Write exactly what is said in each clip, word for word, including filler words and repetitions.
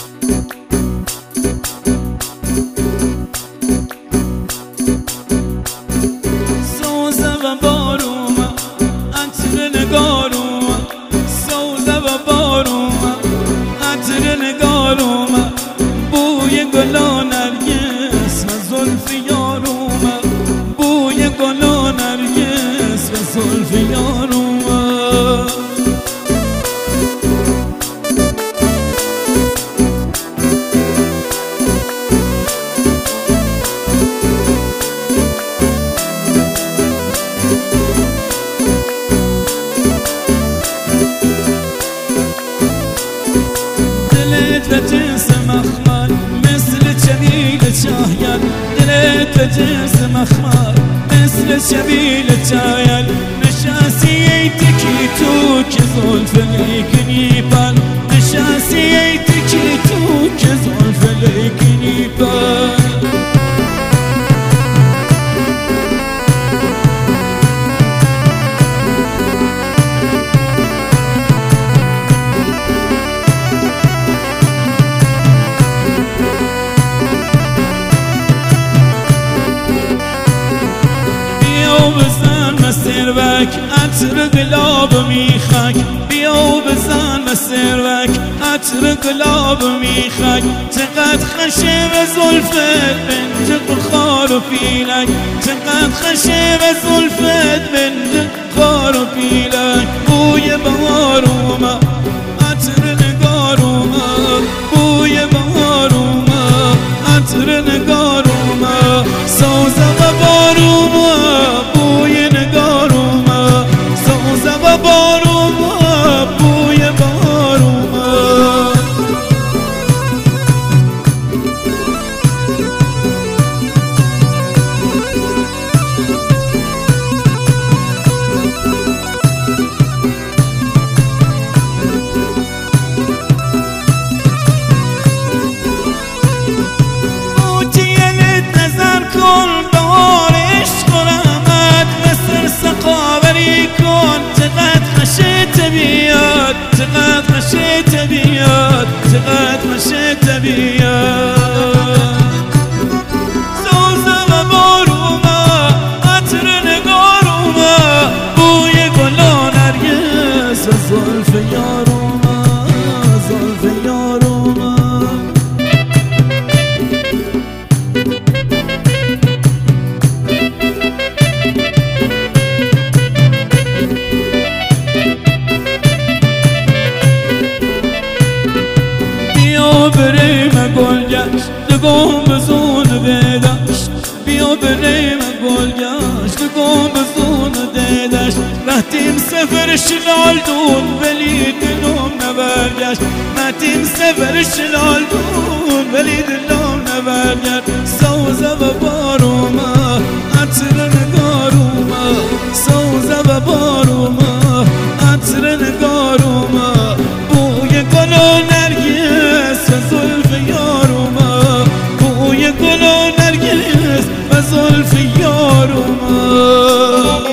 سوزه و بارومه عطر نگارومه سوزه و بارومه عطر نگارومه بوی گل و نرگس و زلف یارومه بوی گل و نرگس و زلف یارومه دلت و جنس مخمل مثل چمیل چاهیل دلت و جنس مخمل مثل چمیل چاهیل نشستی ای تکی تو که زلف لیکنی پل نشستی ای تکی تو که زلف لیکنی پل بزن مسروک عطر گلاب میخک بیا بزن مسروک عطر گلاب میخک چقدر خشه و زلفت بنت خار و پیلک چقدر خشه و زلفت بنت خار و پیلک بوی بهار اومد عطر نگار اومد بوی بهار اومد عطر نگار اومد سوزه و بار اومد بوی نگار اومد سوزه و بار اومد بوی بهار اومد موتیلت نظر کن بهار عشق و رحمت مثل سقاوری کن چقدر خشت بیاد چقدر خشت بیاد چقدر خشت بیاد سوزه و بار اومد عطر نگار اومد بوی گل و نرگس و زلف یار اومد زلف یار اومد بیا بریم گلگشت دگم بزون بدشت بیا بریم گلگشت دگم بزون دیدشت رفتیم سفر شلال دون ولی دلم نبرگشت رفتیم سفر شلال دون ولی دلم نبرگشت سوزه و بار اومد عطر نگار اومد سوزه و بار اومد عطر نگار اومد بوی گل و نرگس و زلف یار اومد بوی گل و نرگس و زلف یار اومد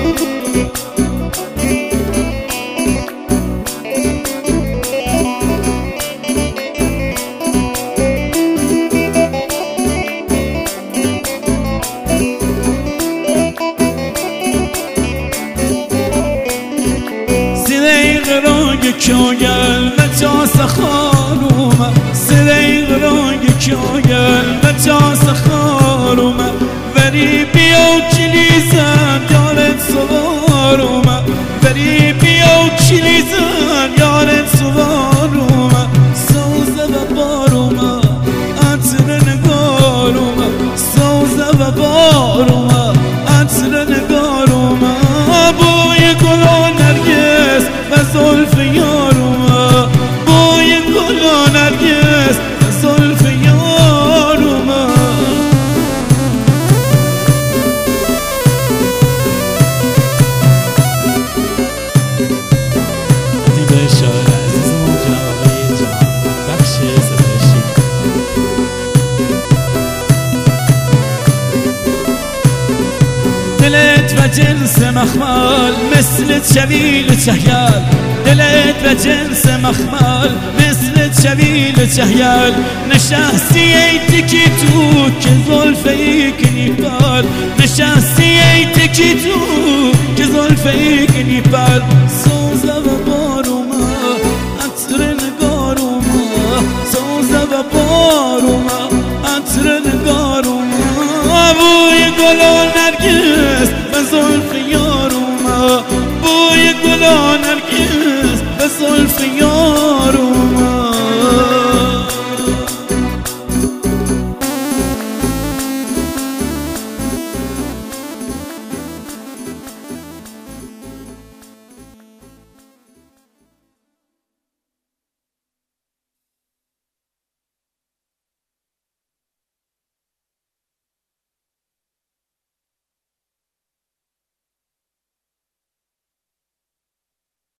کیاگل بچا سخارومه سریغ رنگ کیاگل بچا سخارومه وری بیا کلیزن یارت سوارومه وری بیا کلیزن یارت سوارومه سوزه و بارومه عطر نگارومه سوزه و بارومه عطر نگارومه بوی گل و نرگس و زلف یارومه بوی گل و نرگس و زلف یارومه دیده شاعر عزیزمون جناب آقای جهان بخش ستایشی دلت و جنس مخمل مثل چویل چهیل دلت و جنس مخمل مثل شبیل چهیل نشستی ای تکی تو که زلفی کنی پر نشستی ای تکی تو که زلفی کنی پر سوزه و باروما عطر نگاروما سوزه و باروما عطر نگاروما بوی گل و نرگس و زلف